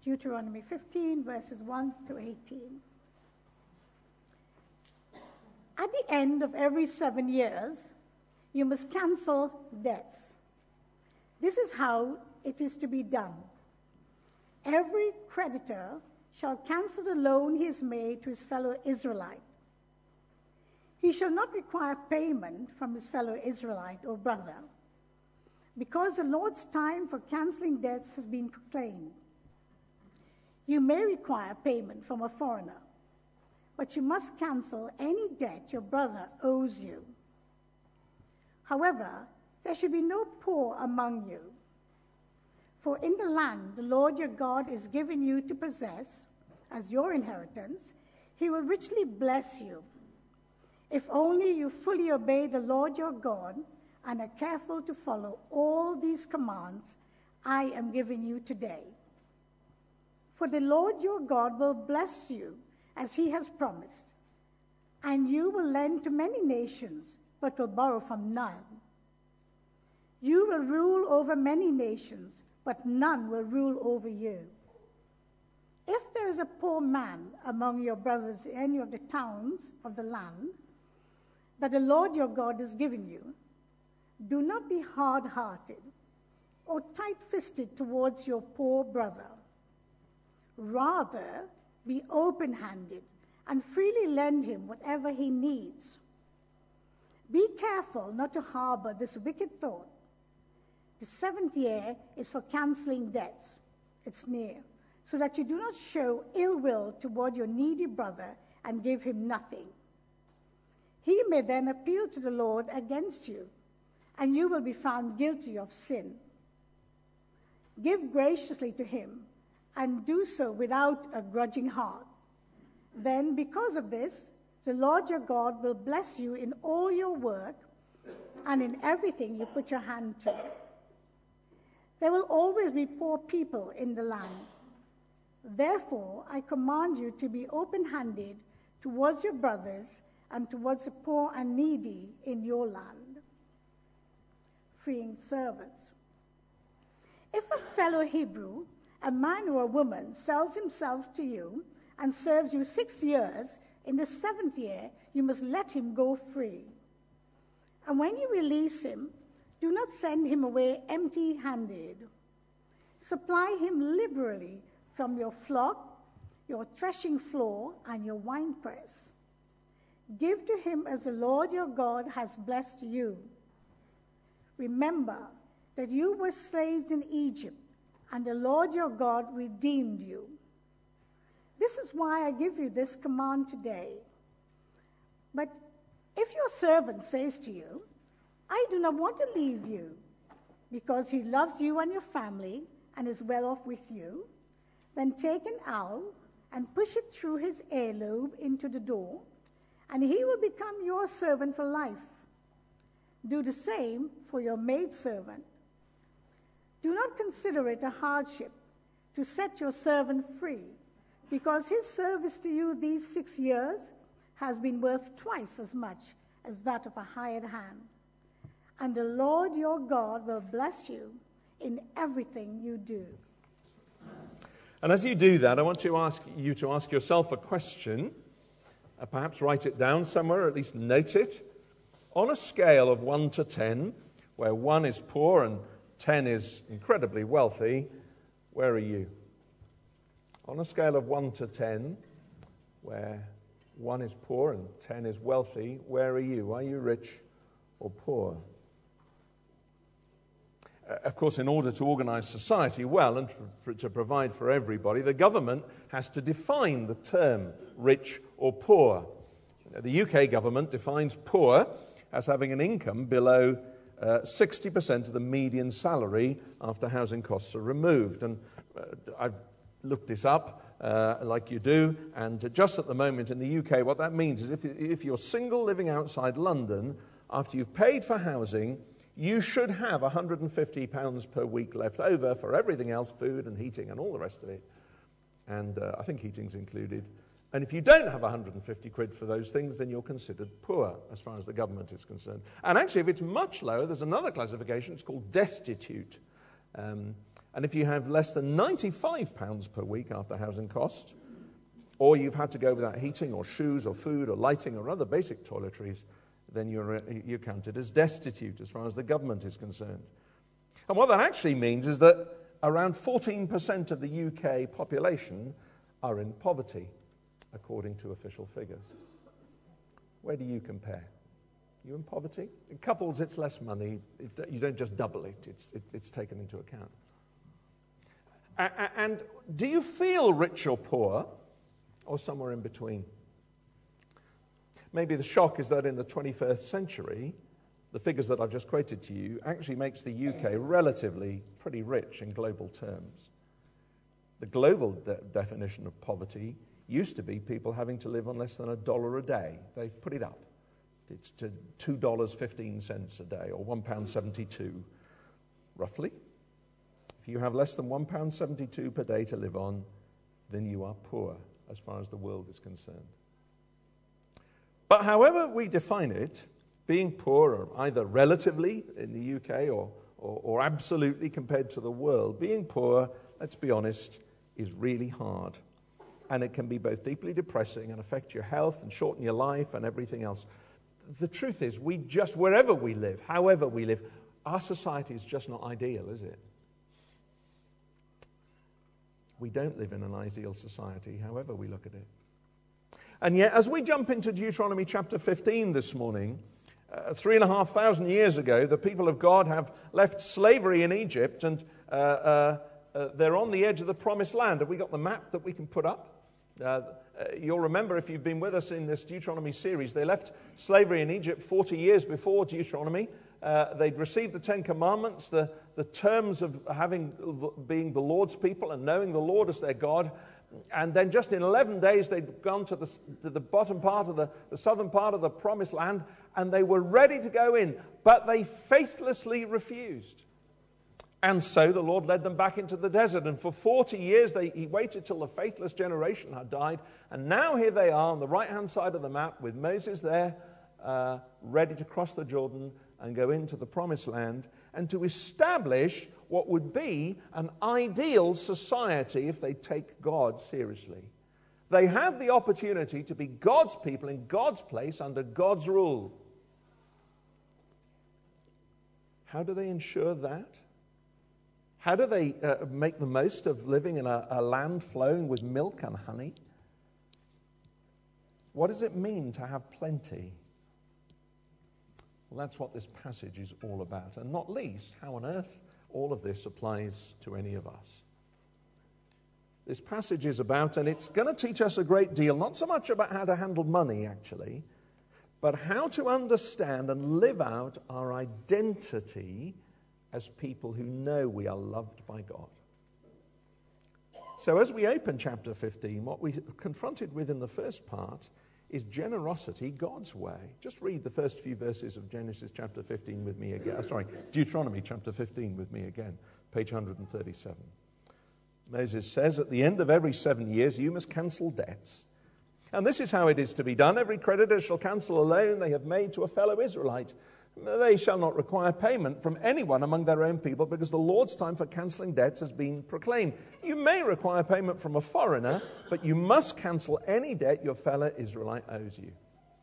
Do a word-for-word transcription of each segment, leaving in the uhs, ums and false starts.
Deuteronomy fifteen, verses one to eighteen. At the end of every seven years, you must cancel debts. This is how it is to be done. Every creditor shall cancel the loan he has made to his fellow Israelite. He shall not require payment from his fellow Israelite or brother, because the Lord's time for canceling debts has been proclaimed. You may require payment from a foreigner, but you must cancel any debt your brother owes you. However, there should be no poor among you. For in the land the Lord your God is giving you to possess as your inheritance, he will richly bless you, if only you fully obey the Lord your God and are careful to follow all these commands I am giving you today. For the Lord your God will bless you as he has promised, and you will lend to many nations, but will borrow from none. You will rule over many nations, but none will rule over you. If there is a poor man among your brothers in any of the towns of the land that the Lord your God is giving you, do not be hard-hearted or tight-fisted towards your poor brother. Rather, be open-handed and freely lend him whatever he needs. Be careful not to harbor this wicked thought. The seventh year is for canceling debts. It's near, so that you do not show ill will toward your needy brother and give him nothing. He may then appeal to the Lord against you, and you will be found guilty of sin. Give graciously to him, and do so without a grudging heart. Then, because of this, the Lord your God will bless you in all your work and in everything you put your hand to. There will always be poor people in the land. Therefore, I command you to be open-handed towards your brothers and towards the poor and needy in your land. Freeing servants. If a fellow Hebrew, a man or a woman, sells himself to you and serves you six years, in the seventh year you must let him go free. And when you release him, do not send him away empty-handed. Supply him liberally from your flock, your threshing floor, and your winepress. Give to him as the Lord your God has blessed you. Remember that you were slaves in Egypt, and the Lord your God redeemed you. This is why I give you this command today. But if your servant says to you, I do not want to leave you, because he loves you and your family and is well off with you, then take an awl and push it through his earlobe into the door, and he will become your servant for life. Do the same for your maidservant. Do not consider it a hardship to set your servant free, because his service to you these six years has been worth twice as much as that of a hired hand. And the Lord your God will bless you in everything you do. And as you do that, I want to ask you to ask yourself a question, uh, perhaps write it down somewhere, or at least note it. On a scale of one to ten, where one is poor and ten is incredibly wealthy, where are you? On a scale of one to ten, where one is poor and ten is wealthy, where are you? Are you rich or poor? Uh, of course, in order to organize society well and to, to provide for everybody, the government has to define the term rich or poor. The U K government defines poor as having an income below uh, sixty percent of the median salary after housing costs are removed. And uh, I've looked this up, uh, like you do, and just at the moment in the U K, what that means is if, if you're single living outside London, after you've paid for housing, you should have one hundred fifty pounds per week left over for everything else, food and heating and all the rest of it. And uh, I think heating's included. And if you don't have one hundred fifty quid for those things, then you're considered poor as far as the government is concerned. And actually, if it's much lower, there's another classification. It's called destitute. Um, And if you have less than ninety-five pounds per week after housing costs, or you've had to go without heating or shoes or food or lighting or other basic toiletries, then you're, you're counted as destitute as far as the government is concerned. And what that actually means is that around fourteen percent of the U K population are in poverty, according to official figures. Where do you compare? You in poverty? In couples, it's less money. It, you don't just double it. It's, it, it's taken into account. A- and do you feel rich or poor, or somewhere in between? Maybe the shock is that in the twenty-first century, the figures that I've just quoted to you actually makes the U K relatively pretty rich in global terms. The global de- definition of poverty used to be people having to live on less than a dollar a day. They put it up. It's to two dollars and fifteen cents a day, or one pound seventy-two, roughly. If you have less than one pound seventy-two per day to live on, then you are poor, as far as the world is concerned. But however we define it, being poor, either relatively in the U K or, or, or absolutely compared to the world, being poor, let's be honest, is really hard. And it can be both deeply depressing and affect your health and shorten your life and everything else. The truth is, we just, wherever we live, however we live, our society is just not ideal, is it? We don't live in an ideal society, however we look at it. And yet, as we jump into Deuteronomy chapter fifteen this morning, uh, three and a half thousand years ago, the people of God have left slavery in Egypt, and uh, uh, uh, they're on the edge of the promised land. Have we got the map that we can put up? Uh, uh, you'll remember, if you've been with us in this Deuteronomy series, they left slavery in Egypt forty years before Deuteronomy. Uh, they'd received the Ten Commandments, the, the terms of having being the Lord's people and knowing the Lord as their God. And then just in eleven days, they'd gone to the, to the bottom part of the, the southern part of the promised land, and they were ready to go in, but they faithlessly refused. And so the Lord led them back into the desert, and for forty years they, he waited till the faithless generation had died, and now here they are on the right-hand side of the map with Moses there, uh, ready to cross the Jordan and go into the promised land, and to establish what would be an ideal society if they take God seriously. They had the opportunity to be God's people in God's place under God's rule. How do they ensure that? How do they uh, make the most of living in a, a land flowing with milk and honey? What does it mean to have plenty? Well, that's what this passage is all about, and not least how on earth all of this applies to any of us. This passage is about, and it's going to teach us a great deal, not so much about how to handle money, actually, but how to understand and live out our identity as people who know we are loved by God. So as we open chapter fifteen, what we're confronted with in the first part is generosity God's way. Just read the first few verses of Genesis chapter fifteen with me again. Sorry, Deuteronomy chapter fifteen with me again, page one hundred thirty-seven. Moses says, at the end of every seven years, you must cancel debts. And this is how it is to be done. Every creditor shall cancel a loan they have made to a fellow Israelite. They shall not require payment from anyone among their own people, because the Lord's time for cancelling debts has been proclaimed. You may require payment from a foreigner, but you must cancel any debt your fellow Israelite owes you.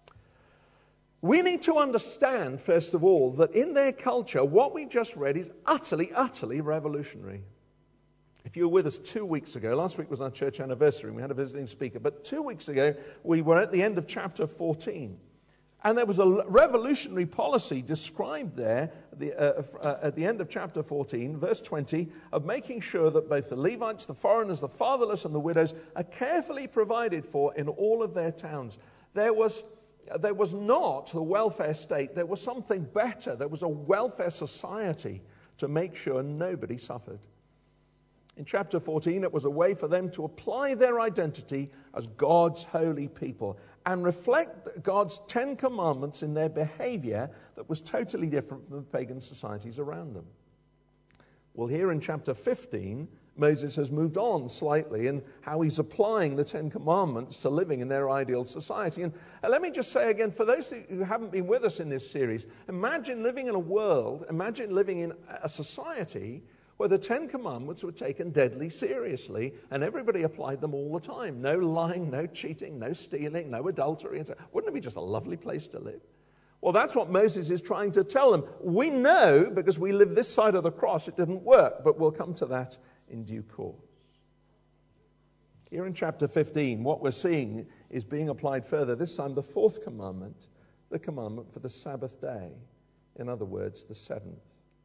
We need to understand, first of all, that in their culture, what we just read is utterly, utterly revolutionary. If you were with us two weeks ago, last week was our church anniversary, and we had a visiting speaker, but two weeks ago, we were at the end of chapter fourteen. And there was a revolutionary policy described there at the, uh, uh, at the end of chapter fourteen, verse twenty, of making sure that both the Levites, the foreigners, the fatherless, and the widows are carefully provided for in all of their towns. There was, there was not the welfare state. There was something better. There was a welfare society to make sure nobody suffered. In chapter fourteen, it was a way for them to apply their identity as God's holy people and reflect God's Ten Commandments in their behavior that was totally different from the pagan societies around them. Well, here in chapter fifteen, Moses has moved on slightly in how he's applying the Ten Commandments to living in their ideal society. And let me just say again, for those who haven't been with us in this series, imagine living in a world, imagine living in a society where the Ten Commandments were taken deadly seriously and everybody applied them all the time. No lying, no cheating, no stealing, no adultery. And so, wouldn't it be just a lovely place to live? Well, that's what Moses is trying to tell them. We know, because we live this side of the cross, it didn't work, but we'll come to that in due course. Here in chapter fifteen, what we're seeing is being applied further. This time, the fourth commandment, the commandment for the Sabbath day. In other words, the seventh.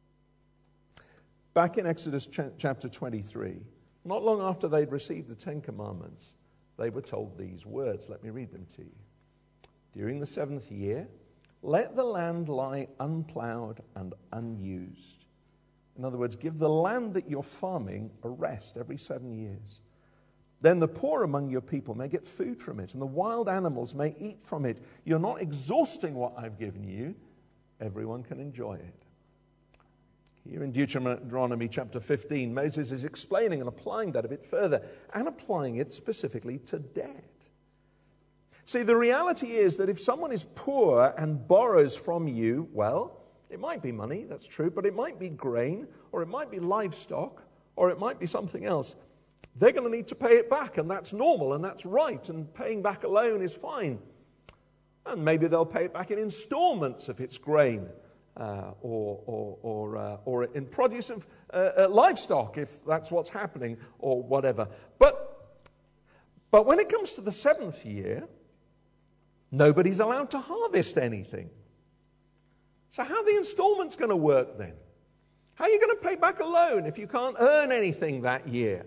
Back in Exodus ch- chapter twenty-three, not long after they'd received the Ten Commandments, they were told these words. Let me read them to you. During the seventh year, let the land lie unplowed and unused. In other words, give the land that you're farming a rest every seven years. Then the poor among your people may get food from it, and the wild animals may eat from it. You're not exhausting what I've given you. Everyone can enjoy it. Here in Deuteronomy chapter fifteen, Moses is explaining and applying that a bit further, and applying it specifically to debt. See, the reality is that if someone is poor and borrows from you, well, it might be money, that's true, but it might be grain, or it might be livestock, or it might be something else. They're going to need to pay it back, and that's normal, and that's right, and paying back a loan is fine. And maybe they'll pay it back in installments if it's grain, uh, or, or, or, uh, or in produce of uh, uh, livestock if that's what's happening, or whatever. But, but when it comes to the seventh year, nobody's allowed to harvest anything. So how are the installments going to work then? How are you going to pay back a loan if you can't earn anything that year?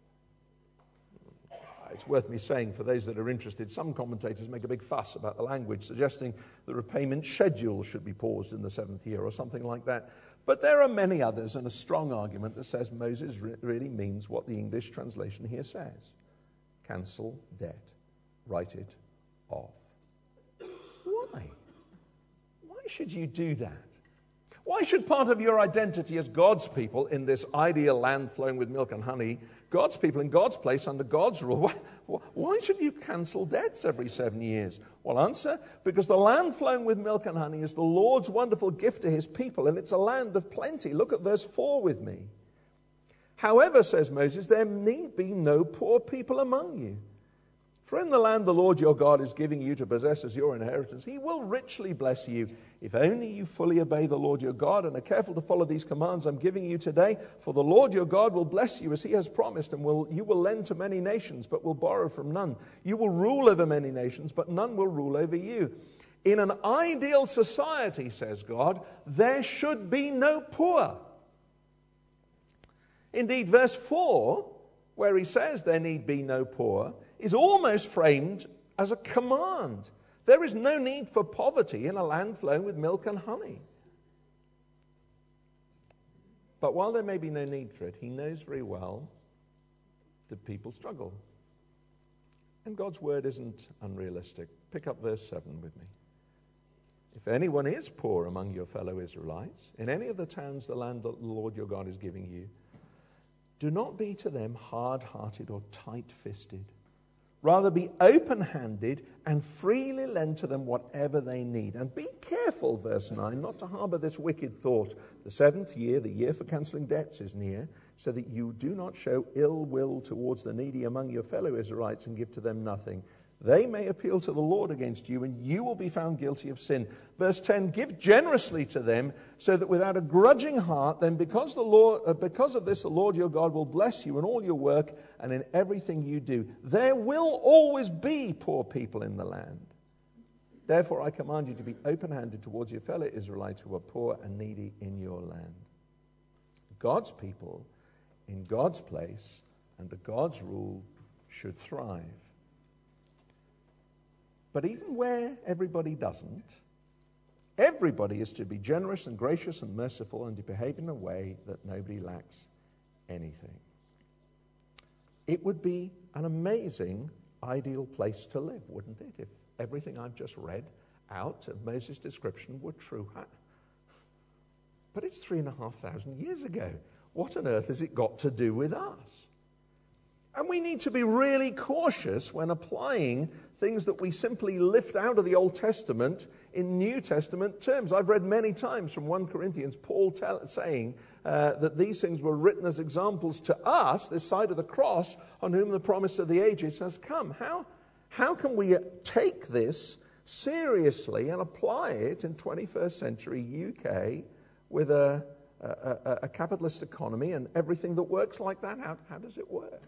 It's worth me saying, for those that are interested, some commentators make a big fuss about the language, suggesting the repayment schedule should be paused in the seventh year or something like that. But there are many others, and a strong argument that says Moses re- really means what the English translation here says. Cancel debt. Write it off. Why? Why should you do that? Why should part of your identity as God's people in this ideal land flowing with milk and honey, God's people in God's place under God's rule, why, why should you cancel debts every seven years? Well, answer, because the land flowing with milk and honey is the Lord's wonderful gift to his people, and it's a land of plenty. Look at verse four with me. However, says Moses, there need be no poor people among you. For in the land the Lord your God is giving you to possess as your inheritance, he will richly bless you, if only you fully obey the Lord your God and are careful to follow these commands I'm giving you today. For the Lord your God will bless you as he has promised, and will, you will lend to many nations, but will borrow from none. You will rule over many nations, but none will rule over you. In an ideal society, says God, there should be no poor. Indeed, verse four, where he says there need be no poor, is almost framed as a command. There is no need for poverty in a land flowing with milk and honey. But while there may be no need for it, he knows very well that people struggle. And God's word isn't unrealistic. Pick up verse seven with me. If anyone is poor among your fellow Israelites, in any of the towns the land that the Lord your God is giving you, do not be to them hard-hearted or tight-fisted. Rather, be open-handed and freely lend to them whatever they need. And be careful, verse nine, not to harbor this wicked thought. The seventh year, the year for cancelling debts, is near, so that you do not show ill will towards the needy among your fellow Israelites and give to them nothing. They may appeal to the Lord against you, and you will be found guilty of sin. Verse ten, give generously to them, so that without a grudging heart, then because the Lord, uh, because of this, the Lord your God will bless you in all your work and in everything you do. There will always be poor people in the land. Therefore, I command you to be open-handed towards your fellow Israelites who are poor and needy in your land. God's people, in God's place, under God's rule, should thrive. But even where everybody doesn't, everybody is to be generous and gracious and merciful and to behave in a way that nobody lacks anything. It would be an amazing, ideal place to live, wouldn't it, if everything I've just read out of Moses' description were true? But it's three and a half thousand years ago. What on earth has it got to do with us? And we need to be really cautious when applying things that we simply lift out of the Old Testament in New Testament terms. I've read many times from First Corinthians, Paul tell, saying uh, that these things were written as examples to us, this side of the cross, on whom the promise of the ages has come. How, how can we take this seriously and apply it in twenty-first century U K with a, a, a, a capitalist economy and everything that works like that? How, how does it work?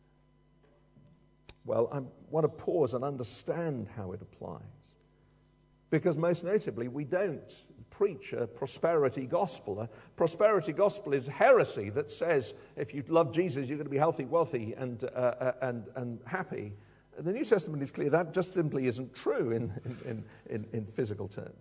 Well, I want to pause and understand how it applies. Because most notably, we don't preach a prosperity gospel. A prosperity gospel is heresy that says if you love Jesus, you're going to be healthy, wealthy, and, uh, and, and happy. The New Testament is clear that just simply isn't true in, in, in, in physical terms.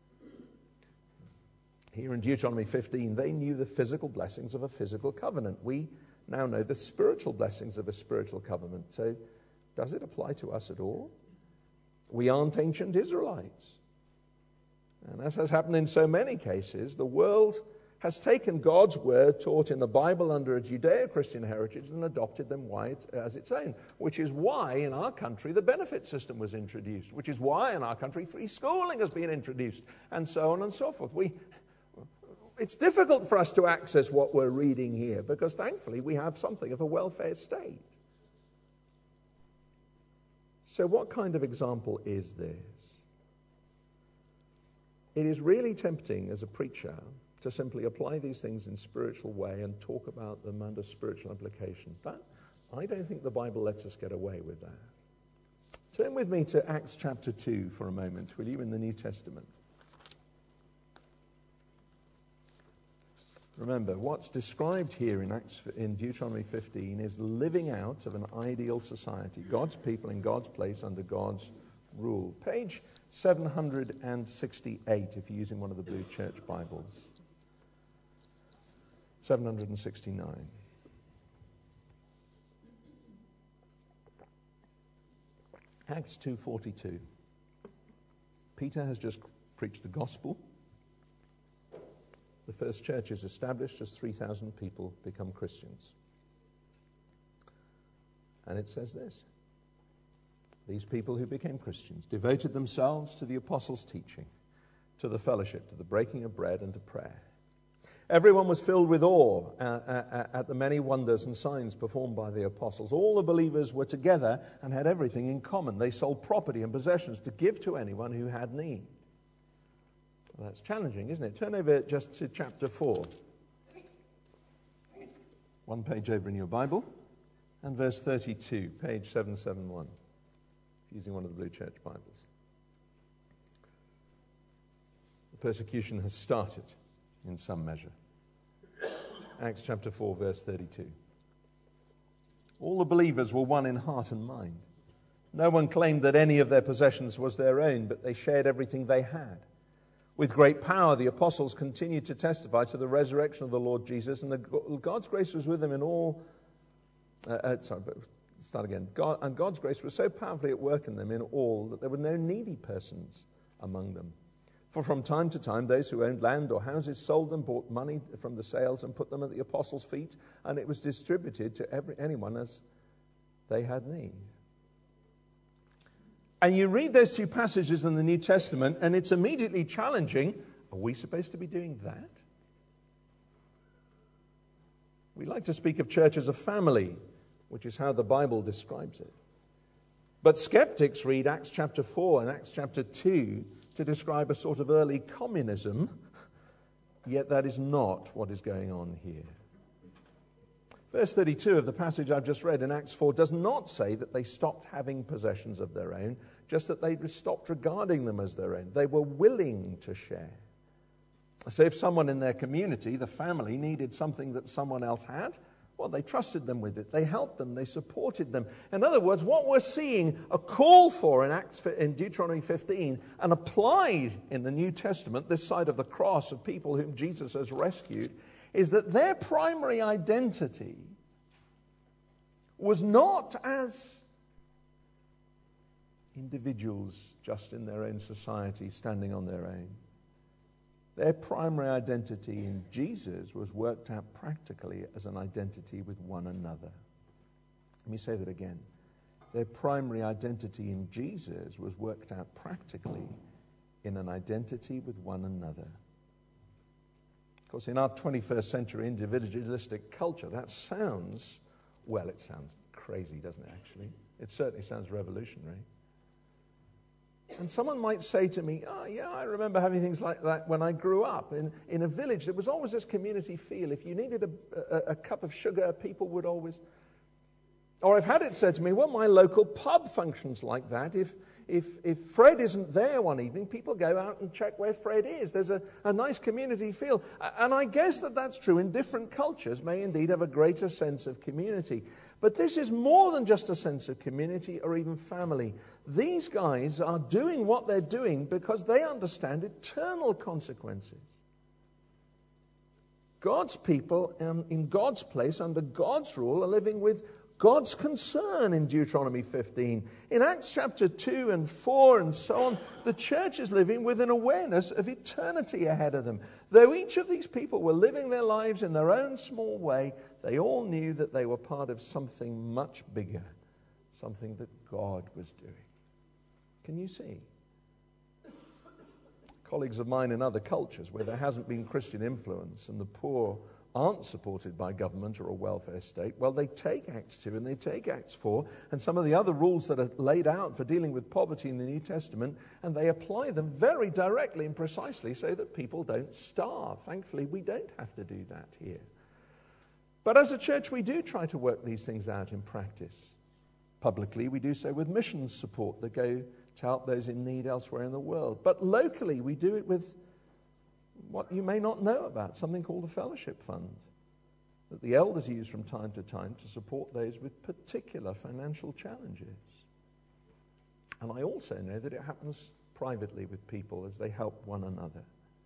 Here in Deuteronomy fifteen, they knew the physical blessings of a physical covenant. We now know the spiritual blessings of a spiritual covenant. So, does it apply to us at all? We aren't ancient Israelites. And as has happened in so many cases, the world has taken God's word taught in the Bible under a Judeo-Christian heritage and adopted them as its own, which is why in our country the benefit system was introduced, which is why in our country free schooling has been introduced, and so on and so forth. We, it's difficult for us to access what we're reading here because thankfully we have something of a welfare state. So what kind of example is this? It is really tempting as a preacher to simply apply these things in a spiritual way and talk about them under spiritual implication. But I don't think the Bible lets us get away with that. Turn with me to Acts chapter two for a moment, will you, in the New Testament. Remember, what's described here in Acts, in Deuteronomy fifteen is living out of an ideal society, God's people in God's place under God's rule. Page seven hundred sixty-eight, if you're using one of the Blue Church Bibles. seven hundred sixty-nine. Acts two forty-two. Peter has just preached the gospel. The first church is established as three thousand people become Christians. And it says this: these people who became Christians devoted themselves to the apostles' teaching, to the fellowship, to the breaking of bread, and to prayer. Everyone was filled with awe at the many wonders and signs performed by the apostles. All the believers were together and had everything in common. They sold property and possessions to give to anyone who had need. Well, that's challenging, isn't it? Turn over just to chapter four. One page over in your Bible. And verse thirty-two, page seven seventy-one. Using one of the Blue Church Bibles. The persecution has started in some measure. Acts chapter four, verse thirty-two. All the believers were one in heart and mind. No one claimed that any of their possessions was their own, but they shared everything they had. With great power, the apostles continued to testify to the resurrection of the Lord Jesus, and the, God's grace was with them in all. Uh, uh, sorry, but start again. God, and God's grace was so powerfully at work in them in all that there were no needy persons among them. For from time to time, those who owned land or houses sold them, bought money from the sales, and put them at the apostles' feet, and it was distributed to every, anyone as they had need. And you read those two passages in the New Testament, and it's immediately challenging. Are we supposed to be doing that? We like to speak of church as a family, which is how the Bible describes it. But skeptics read Acts chapter four and Acts chapter two to describe a sort of early communism, yet that is not what is going on here. Verse thirty-two of the passage I've just read in Acts four does not say that they stopped having possessions of their own, just that they stopped regarding them as their own. They were willing to share. So if someone in their community, the family, needed something that someone else had, well, they trusted them with it. They helped them. They supported them. In other words, what we're seeing a call for in Acts in Deuteronomy fifteen and applied in the New Testament, this side of the cross of people whom Jesus has rescued, is that their primary identity was not as individuals just in their own society standing on their own. Their primary identity in Jesus was worked out practically as an identity with one another. Let me say that again. Their primary identity in Jesus was worked out practically in an identity with one another. Of course, in our twenty-first century individualistic culture, that sounds, well, it sounds crazy, doesn't it, actually? It certainly sounds revolutionary. And someone might say to me, oh, yeah, I remember having things like that when I grew up. In, in a village, there was always this community feel. If you needed a, a, a cup of sugar, people would always... Or I've had it said to me, well, my local pub functions like that. If, if, if Fred isn't there one evening, people go out and check where Fred is. There's a, a nice community feel. And I guess that that's true in different cultures, may indeed have a greater sense of community. But this is more than just a sense of community or even family. These guys are doing what they're doing because they understand eternal consequences. God's people um, in God's place, under God's rule, are living with God's concern in Deuteronomy fifteen. In Acts chapter two and four and so on, the church is living with an awareness of eternity ahead of them. Though each of these people were living their lives in their own small way, they all knew that they were part of something much bigger, something that God was doing. Can you see? Colleagues of mine in other cultures where there hasn't been Christian influence and the poor aren't supported by government or a welfare state, well, they take Acts two and they take Acts four and some of the other rules that are laid out for dealing with poverty in the New Testament, and they apply them very directly and precisely so that people don't starve. Thankfully, we don't have to do that here. But as a church, we do try to work these things out in practice. Publicly, we do so with missions support that go to help those in need elsewhere in the world. But locally, we do it with what you may not know about, something called the Fellowship Fund, that the elders use from time to time to support those with particular financial challenges. And I also know that it happens privately with people as they help one another.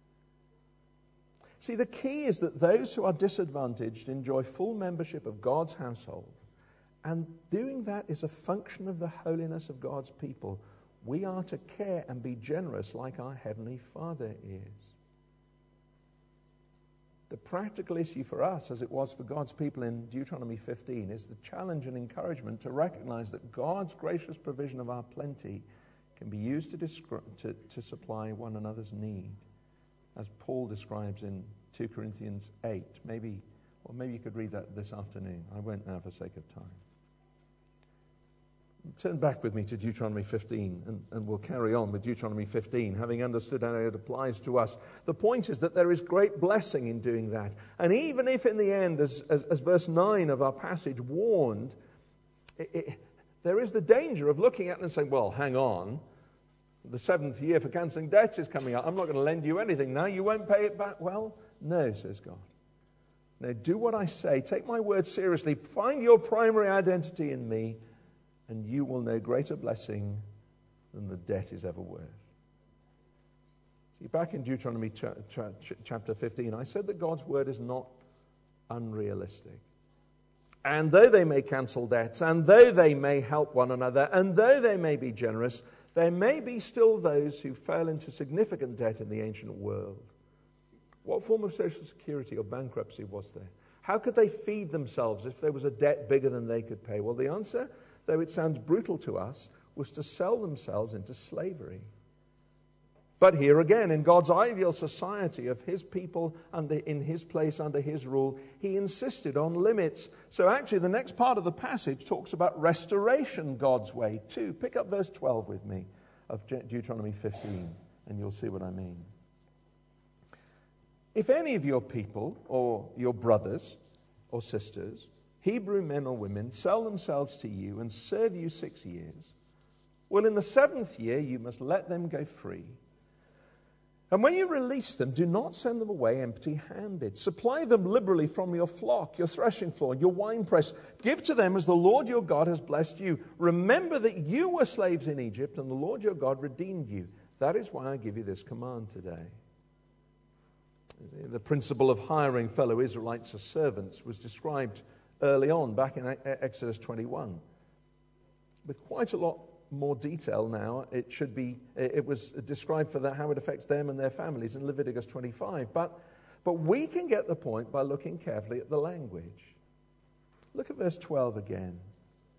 See, the key is that those who are disadvantaged enjoy full membership of God's household, and doing that is a function of the holiness of God's people. We are to care and be generous like our Heavenly Father is. The practical issue for us, as it was for God's people in Deuteronomy fifteen, is the challenge and encouragement to recognize that God's gracious provision of our plenty can be used to, descri- to, to supply one another's need, as Paul describes in two Corinthians eight. Maybe, well, maybe you could read that this afternoon. I won't now for sake of time. Turn back with me to Deuteronomy fifteen, and, and we'll carry on with Deuteronomy fifteen, having understood how it applies to us. The point is that there is great blessing in doing that. And even if in the end, as, as, as verse nine of our passage warned, it, it, there is the danger of looking at it and saying, well, hang on, the seventh year for cancelling debts is coming up. I'm not going to lend you anything now. You won't pay it back. Well, no, says God. No, do what I say. Take my word seriously. Find your primary identity in me, and you will know greater blessing than the debt is ever worth. See, back in Deuteronomy ch- ch- chapter fifteen, I said that God's word is not unrealistic. And though they may cancel debts, and though they may help one another, and though they may be generous, there may be still those who fell into significant debt in the ancient world. What form of social security or bankruptcy was there? How could they feed themselves if there was a debt bigger than they could pay? Well, the answer, though it sounds brutal to us, was to sell themselves into slavery. But here again, in God's ideal society of his people under, in his place under his rule, he insisted on limits. So actually the next part of the passage talks about restoration God's way too. Pick up verse twelve with me of Deuteronomy fifteen, and you'll see what I mean. If any of your people or your brothers or sisters, Hebrew men or women, sell themselves to you and serve you six years, well, in the seventh year you must let them go free. And when you release them, do not send them away empty-handed. Supply them liberally from your flock, your threshing floor, your winepress. Give to them as the Lord your God has blessed you. Remember that you were slaves in Egypt, and the Lord your God redeemed you. That is why I give you this command today. The principle of hiring fellow Israelites as servants was described early on, back in Exodus twenty-one. With quite a lot more detail now, it should be, it was described for that, how it affects them and their families in Leviticus twenty-five. But, but we can get the point by looking carefully at the language. Look at verse twelve again.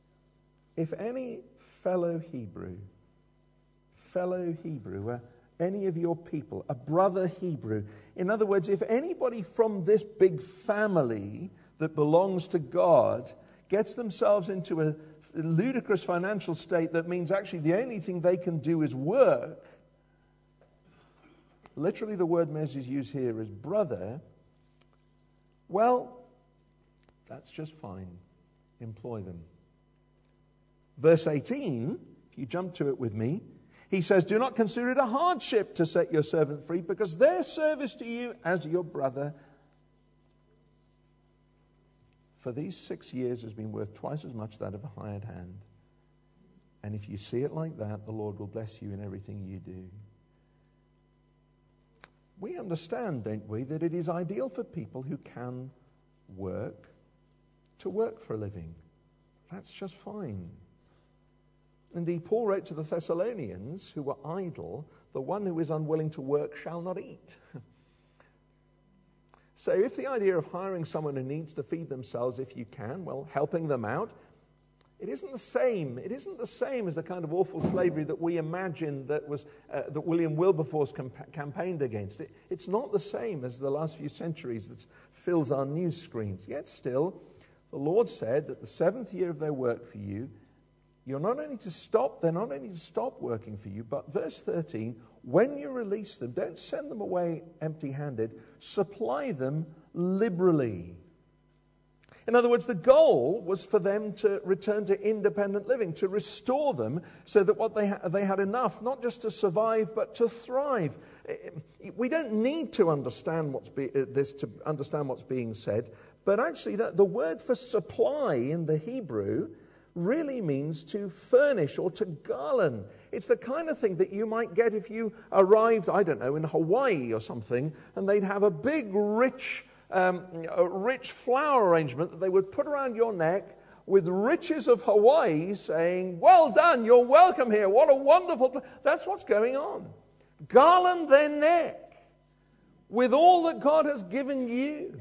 if any fellow Hebrew, fellow Hebrew, uh, any of your people, a brother Hebrew, in other words, if anybody from this big family that belongs to God gets themselves into a ludicrous financial state that means actually the only thing they can do is work, literally the word Moses used here is brother, well, that's just fine. Employ them. Verse eighteen, if you jump to it with me, he says, do not consider it a hardship to set your servant free, because their service to you as your brother for these six years has been worth twice as much that of a hired hand. And if you see it like that, the Lord will bless you in everything you do. We understand, don't we, that it is ideal for people who can work to work for a living. That's just fine. Indeed, Paul wrote to the Thessalonians who were idle, the one who is unwilling to work shall not eat. So if the idea of hiring someone who needs to feed themselves, if you can, well, helping them out, it isn't the same. It isn't the same as the kind of awful slavery that we imagine that was uh, that William Wilberforce camp- campaigned against. It, it's not the same as the last few centuries that fills our news screens. Yet still, the Lord said that the seventh year of their work for you, you're not only to stop, they're not only to stop working for you, but verse thirteen, when you release them, don't send them away empty-handed, supply them liberally. In other words, the goal was for them to return to independent living, to restore them so that what they, ha- they had enough, not just to survive, but to thrive. We don't need to understand what's be- this to understand what's being said, but actually that the word for supply in the Hebrew really means to furnish or to garland. It's the kind of thing that you might get if you arrived, I don't know, in Hawaii or something, and they'd have a big, rich, um, a rich flower arrangement that they would put around your neck with riches of Hawaii saying, well done, you're welcome here, what a wonderful place. That's what's going on. Garland their neck with all that God has given you.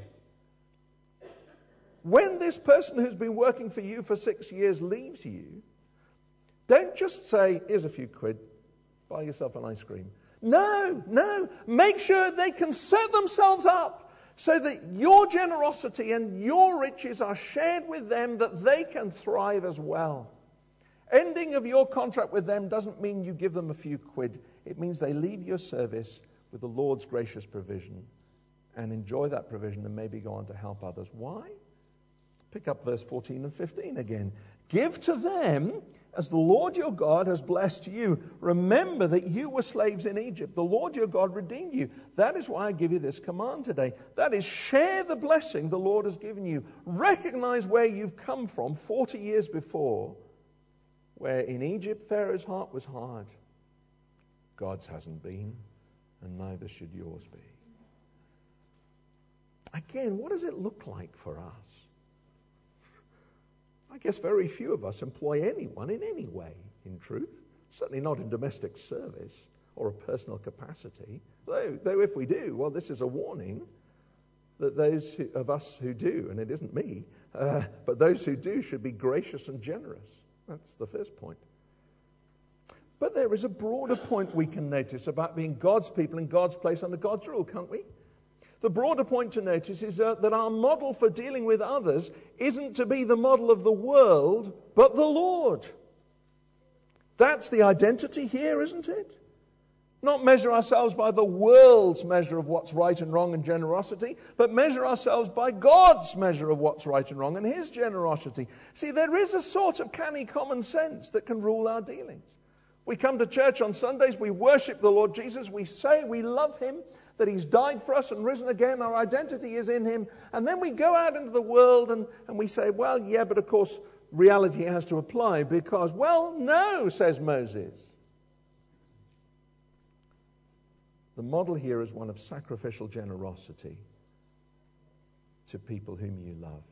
When this person who's been working for you for six years leaves you, don't just say, here's a few quid, buy yourself an ice cream. No, no. Make sure they can set themselves up so that your generosity and your riches are shared with them, that they can thrive as well. Ending of your contract with them doesn't mean you give them a few quid. It means they leave your service with the Lord's gracious provision and enjoy that provision and maybe go on to help others. Why? Pick up verse fourteen and fifteen again. Give to them as the Lord your God has blessed you. Remember that you were slaves in Egypt. The Lord your God redeemed you. That is why I give you this command today. That is, share the blessing the Lord has given you. Recognize where you've come from forty years before, where in Egypt Pharaoh's heart was hard. God's hasn't been, and neither should yours be. Again, what does it look like for us? I guess very few of us employ anyone in any way, in truth. Certainly not in domestic service or a personal capacity. Though, though if we do, well, this is a warning that those who, of us who do, and it isn't me, uh, but those who do should be gracious and generous. That's the first point. But there is a broader point we can notice about being God's people in God's place under God's rule, can't we? The broader point to notice is uh, that our model for dealing with others isn't to be the model of the world, but the Lord. That's the identity here, isn't it? Not measure ourselves by the world's measure of what's right and wrong and generosity, but measure ourselves by God's measure of what's right and wrong and His generosity. See, there is a sort of canny common sense that can rule our dealings. We come to church on Sundays, we worship the Lord Jesus, we say we love Him, that He's died for us and risen again, our identity is in Him, and then we go out into the world and, and we say, well, yeah, but of course reality has to apply because, well, no, says Moses. The model here is one of sacrificial generosity to people whom you love.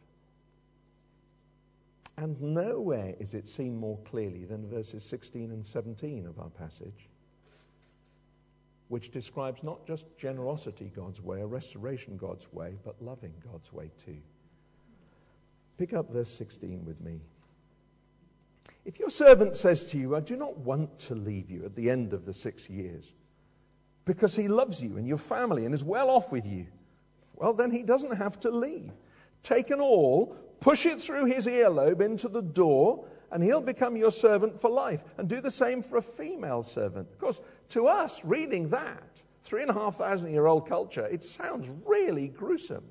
And nowhere is it seen more clearly than verses sixteen and seventeen of our passage, which describes not just generosity God's way, or restoration God's way, but loving God's way too. Pick up verse sixteen with me. If your servant says to you, I do not want to leave you at the end of the six years, because he loves you and your family and is well off with you, well, then he doesn't have to leave. Take an awl, push it through his earlobe into the door, and he'll become your servant for life. And do the same for a female servant. Of course, to us, reading that, three and a half thousand year old culture, it sounds really gruesome.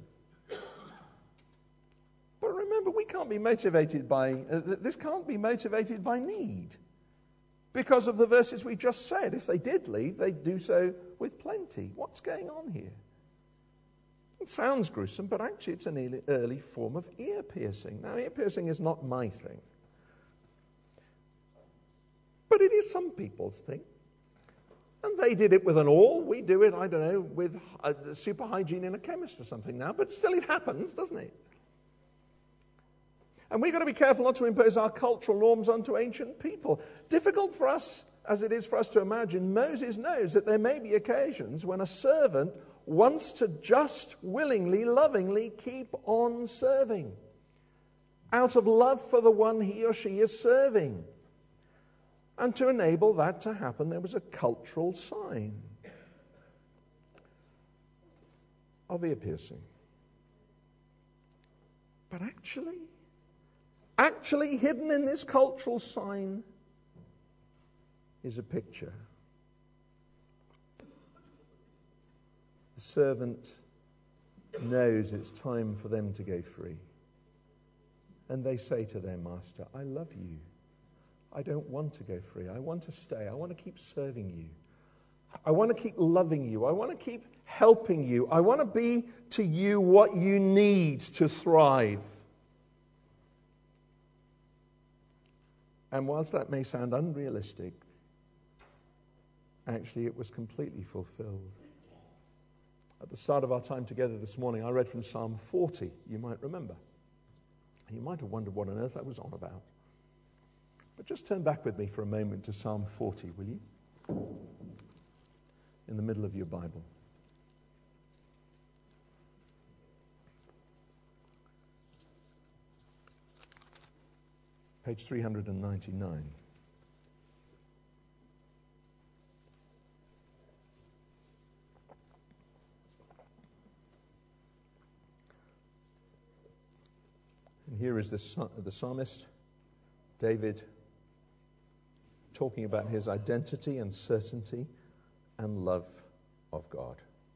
But remember, we can't be motivated by, uh, this can't be motivated by need. Because of the verses we just said. If they did leave, they'd do so with plenty. What's going on here? It sounds gruesome, but actually it's an early, early form of ear piercing. Now, ear piercing is not my thing. But it is some people's thing. And they did it with an awl. We do it, I don't know, with uh, super hygiene in a chemist or something now. But still it happens, doesn't it? And we've got to be careful not to impose our cultural norms onto ancient people. Difficult for us, as it is for us to imagine, Moses knows that there may be occasions when a servant wants to just willingly, lovingly keep on serving, out of love for the one he or she is serving. And to enable that to happen, there was a cultural sign of ear piercing. But actually, actually hidden in this cultural sign is a picture. The servant knows it's time for them to go free. And they say to their master, I love you. I don't want to go free. I want to stay. I want to keep serving you. I want to keep loving you. I want to keep helping you. I want to be to you what you need to thrive. And whilst that may sound unrealistic, actually it was completely fulfilled. At the start of our time together this morning, I read from Psalm forty, you might remember. You might have wondered what on earth I was on about. But just turn back with me for a moment to Psalm forty, will you? In the middle of your Bible. Page three hundred ninety-nine. And here is this, the psalmist, David, talking about his identity and certainty and love of God.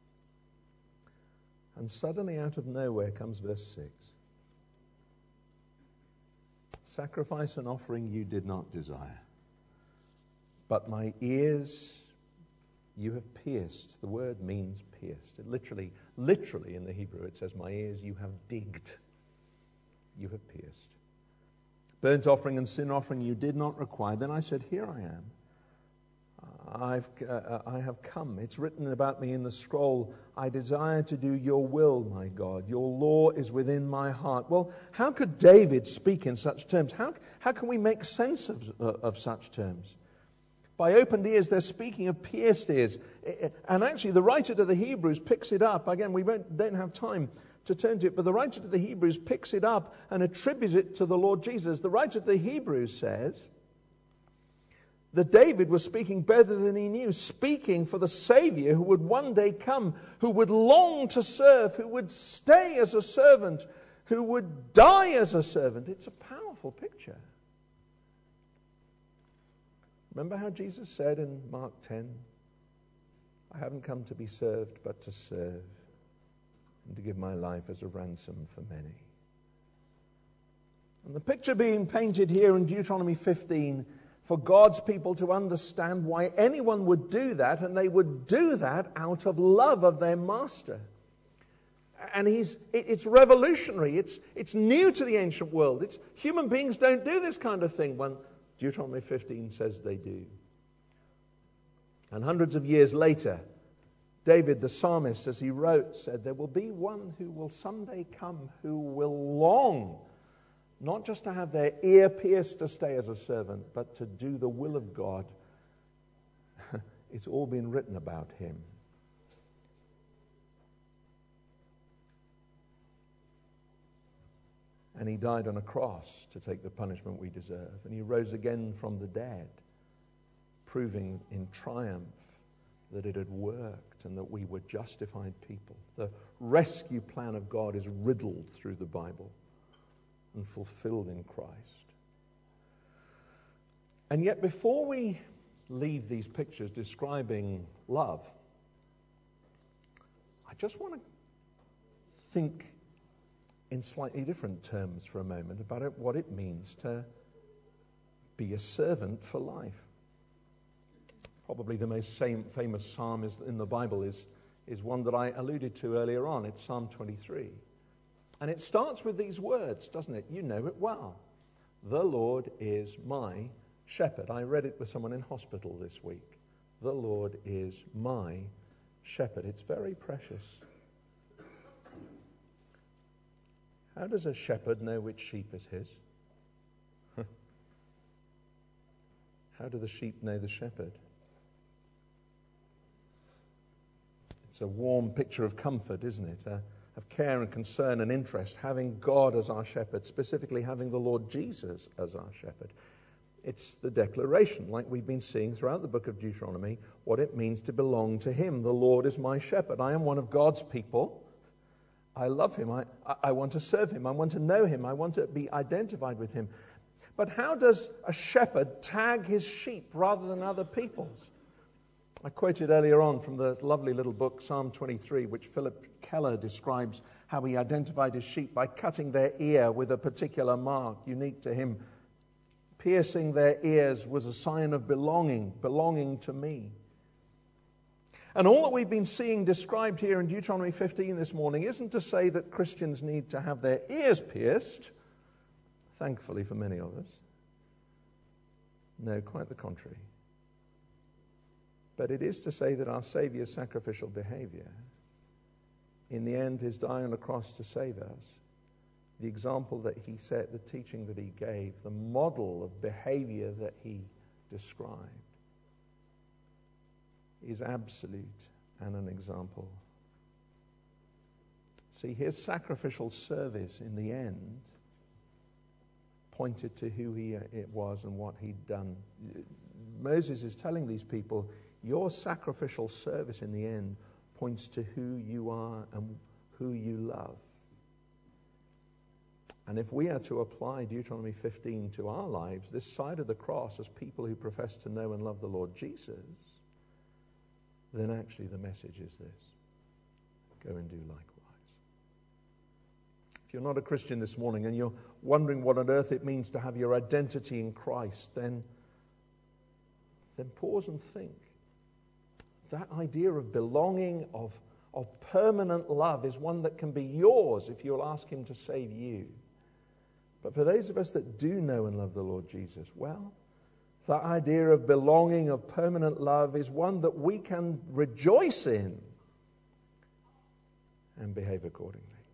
And suddenly out of nowhere comes verse six. Sacrifice and offering you did not desire, but my ears you have pierced. The word means pierced. It literally, literally in the Hebrew it says, my ears you have digged. You have pierced. Burnt offering and sin offering you did not require. Then I said, here I am. I've, uh, I have come. It's written about me in the scroll. I desire to do your will, my God. Your law is within my heart. Well, how could David speak in such terms? How, how can we make sense of, uh, of such terms? By opened ears, they're speaking of pierced ears. And actually, the writer to the Hebrews picks it up. Again, we won't, don't have time to turn to it, but the writer to the Hebrews picks it up and attributes it to the Lord Jesus. The writer to the Hebrews says that David was speaking better than he knew, speaking for the Savior who would one day come, who would long to serve, who would stay as a servant, who would die as a servant. It's a powerful picture. Remember how Jesus said in Mark ten, I haven't come to be served, but to serve, and to give my life as a ransom for many. And the picture being painted here in Deuteronomy fifteen for God's people to understand why anyone would do that, and they would do that out of love of their master. And he's, it's revolutionary. It's, it's new to the ancient world. It's, human beings don't do this kind of thing when Deuteronomy fifteen says they do. And hundreds of years later, David, the psalmist, as he wrote, said, there will be one who will someday come who will long, not just to have their ear pierced to stay as a servant, but to do the will of God. It's all been written about him. And he died on a cross to take the punishment we deserve. And he rose again from the dead, proving in triumph that it had worked and that we were justified people. The rescue plan of God is riddled through the Bible and fulfilled in Christ. And yet before we leave these pictures describing love, I just want to think in slightly different terms for a moment about it, what it means to be a servant for life. Probably the most same famous psalm is, in the Bible is, is one that I alluded to earlier on. It's Psalm twenty-three. And it starts with these words, doesn't it? You know it well. The Lord is my shepherd. I read it with someone in hospital this week. The Lord is my shepherd. It's very precious. How does a shepherd know which sheep is his? How do the sheep know the shepherd? It's a warm picture of comfort, isn't it? Uh, of care and concern and interest, having God as our shepherd, specifically having the Lord Jesus as our shepherd. It's the declaration, like we've been seeing throughout the book of Deuteronomy, what it means to belong to him. The Lord is my shepherd. I am one of God's people. I love him. I, I want to serve him. I want to know him. I want to be identified with him. But how does a shepherd tag his sheep rather than other people's? I quoted earlier on from the lovely little book, Psalm twenty-three, which Philip Keller describes how he identified his sheep by cutting their ear with a particular mark unique to him. Piercing their ears was a sign of belonging, belonging to me. And all that we've been seeing described here in Deuteronomy fifteen this morning isn't to say that Christians need to have their ears pierced, thankfully for many of us. No, quite the contrary. But it is to say that our Saviour's sacrificial behavior, in the end, his dying on the cross to save us, the example that he set, the teaching that he gave, the model of behavior that he described, is absolute and an example. See, his sacrificial service in the end pointed to who he it was and what he'd done. Moses is telling these people, your sacrificial service in the end points to who you are and who you love. And if we are to apply Deuteronomy fifteen to our lives, this side of the cross, as people who profess to know and love the Lord Jesus, then actually the message is this: go and do likewise. If you're not a Christian this morning and you're wondering what on earth it means to have your identity in Christ, then, then pause and think. That idea of belonging, of, of permanent love, is one that can be yours if you'll ask him to save you. But for those of us that do know and love the Lord Jesus, well, that idea of belonging, of permanent love, is one that we can rejoice in and behave accordingly.